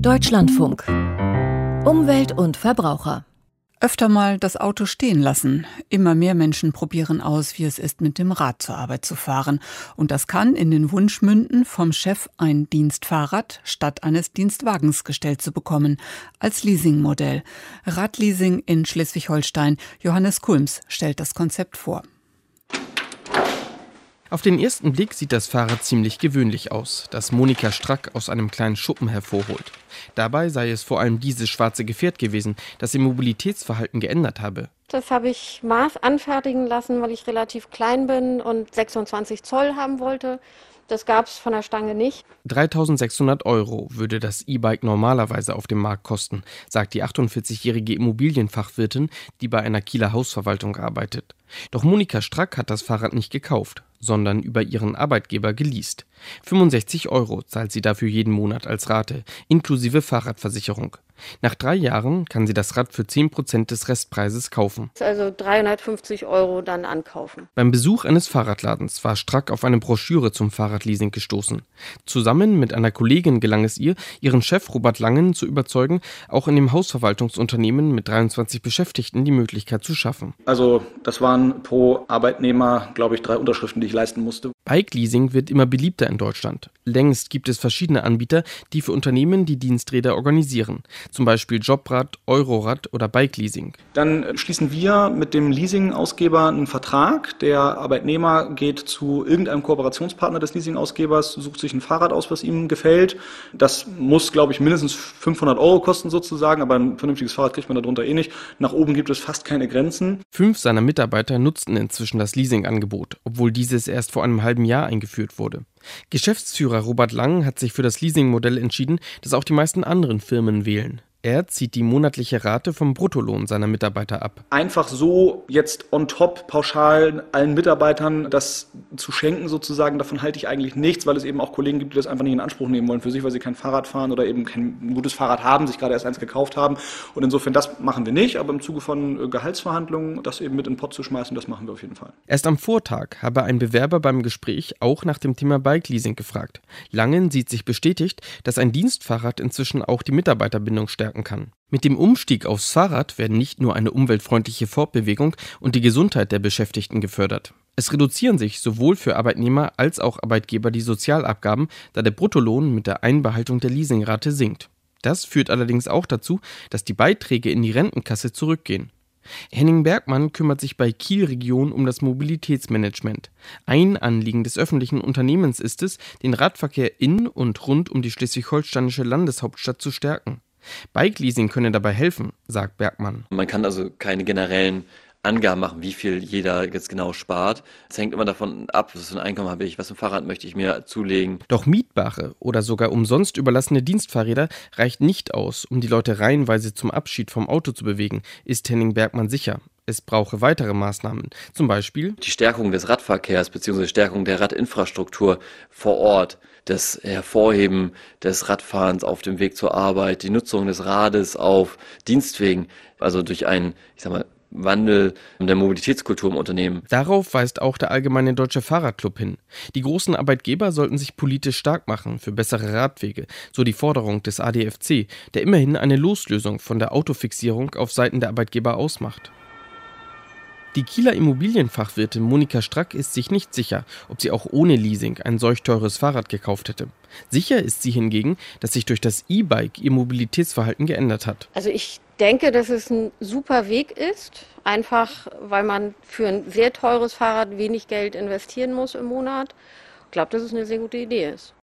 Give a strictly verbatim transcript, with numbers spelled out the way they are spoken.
Deutschlandfunk. Umwelt und Verbraucher. Öfter mal das Auto stehen lassen. Immer mehr Menschen probieren aus, wie es ist, mit dem Rad zur Arbeit zu fahren. Und das kann in den Wunsch münden, vom Chef ein Dienstfahrrad statt eines Dienstwagens gestellt zu bekommen. Als Leasingmodell. Radleasing in Schleswig-Holstein. Johannes Kulms stellt das Konzept vor. Auf den ersten Blick sieht das Fahrrad ziemlich gewöhnlich aus, das Monika Strack aus einem kleinen Schuppen hervorholt. Dabei sei es vor allem dieses schwarze Gefährt gewesen, das ihr Mobilitätsverhalten geändert habe. Das habe ich Maß anfertigen lassen, weil ich relativ klein bin und sechsundzwanzig Zoll haben wollte. Das gab es von der Stange nicht. dreitausendsechshundert Euro würde das E-Bike normalerweise auf dem Markt kosten, sagt die achtundvierzigjährige Immobilienfachwirtin, die bei einer Kieler Hausverwaltung arbeitet. Doch Monika Strack hat das Fahrrad nicht gekauft, sondern über ihren Arbeitgeber geleast. fünfundsechzig Euro zahlt sie dafür jeden Monat als Rate, inklusive Fahrradversicherung. Nach drei Jahren kann sie das Rad für zehn Prozent des Restpreises kaufen. Also dreihundertfünfzig Euro dann ankaufen. Beim Besuch eines Fahrradladens war Strack auf eine Broschüre zum Fahrradleasing gestoßen. Zusammen mit einer Kollegin gelang es ihr, ihren Chef Robert Langen zu überzeugen, auch in dem Hausverwaltungsunternehmen mit dreiundzwanzig Beschäftigten die Möglichkeit zu schaffen. Also das waren pro Arbeitnehmer, glaube ich, drei Unterschriften, die ich leisten musste. Bike-Leasing wird immer beliebter in Deutschland. Längst gibt es verschiedene Anbieter, die für Unternehmen die Diensträder organisieren. Zum Beispiel Jobrad, Eurorad oder Bike-Leasing. Dann schließen wir mit dem Leasing-Ausgeber einen Vertrag. Der Arbeitnehmer geht zu irgendeinem Kooperationspartner des Leasing-Ausgebers, sucht sich ein Fahrrad aus, was ihm gefällt. Das muss, glaube ich, mindestens fünfhundert Euro kosten sozusagen, aber ein vernünftiges Fahrrad kriegt man darunter eh nicht. Nach oben gibt es fast keine Grenzen. Fünf seiner Mitarbeiter nutzten inzwischen das Leasing-Angebot, obwohl dieses erst vor einem halben Jahr eingeführt wurde. Geschäftsführer Robert Lang hat sich für das Leasing-Modell entschieden, das auch die meisten anderen Firmen wählen. Er zieht die monatliche Rate vom Bruttolohn seiner Mitarbeiter ab. Einfach so jetzt on top pauschal allen Mitarbeitern das zu schenken sozusagen, davon halte ich eigentlich nichts, weil es eben auch Kollegen gibt, die das einfach nicht in Anspruch nehmen wollen für sich, weil sie kein Fahrrad fahren oder eben kein gutes Fahrrad haben, sich gerade erst eins gekauft haben. Und insofern, das machen wir nicht, aber im Zuge von Gehaltsverhandlungen, das eben mit in den Pott zu schmeißen, das machen wir auf jeden Fall. Erst am Vortag habe ein Bewerber beim Gespräch auch nach dem Thema Bike-Leasing gefragt. Langen sieht sich bestätigt, dass ein Dienstfahrrad inzwischen auch die Mitarbeiterbindung stärkt kann. Mit dem Umstieg aufs Fahrrad werden nicht nur eine umweltfreundliche Fortbewegung und die Gesundheit der Beschäftigten gefördert. Es reduzieren sich sowohl für Arbeitnehmer als auch Arbeitgeber die Sozialabgaben, da der Bruttolohn mit der Einbehaltung der Leasingrate sinkt. Das führt allerdings auch dazu, dass die Beiträge in die Rentenkasse zurückgehen. Henning Bergmann kümmert sich bei Kiel Region um das Mobilitätsmanagement. Ein Anliegen des öffentlichen Unternehmens ist es, den Radverkehr in und rund um die schleswig-holsteinische Landeshauptstadt zu stärken. Bike-Leasing könne dabei helfen, sagt Bergmann. Man kann also keine generellen Angaben machen, wie viel jeder jetzt genau spart. Es hängt immer davon ab, was für ein Einkommen habe ich, was für ein Fahrrad möchte ich mir zulegen. Doch mietbare oder sogar umsonst überlassene Dienstfahrräder reicht nicht aus, um die Leute reihenweise zum Abschied vom Auto zu bewegen, ist Henning Bergmann sicher. Es brauche weitere Maßnahmen, zum Beispiel die Stärkung des Radverkehrs bzw. Stärkung der Radinfrastruktur vor Ort, das Hervorheben des Radfahrens auf dem Weg zur Arbeit, die Nutzung des Rades auf Dienstwegen, also durch einen, ich sag mal, Wandel der Mobilitätskultur im Unternehmen. Darauf weist auch der Allgemeine Deutsche Fahrradclub hin. Die großen Arbeitgeber sollten sich politisch stark machen für bessere Radwege, so die Forderung des A D F C, der immerhin eine Loslösung von der Autofixierung auf Seiten der Arbeitgeber ausmacht. Die Kieler Immobilienfachwirtin Monika Strack ist sich nicht sicher, ob sie auch ohne Leasing ein solch teures Fahrrad gekauft hätte. Sicher ist sie hingegen, dass sich durch das E-Bike ihr Mobilitätsverhalten geändert hat. Also ich denke, dass es ein super Weg ist, einfach weil man für ein sehr teures Fahrrad wenig Geld investieren muss im Monat. Ich glaube, dass es eine sehr gute Idee ist.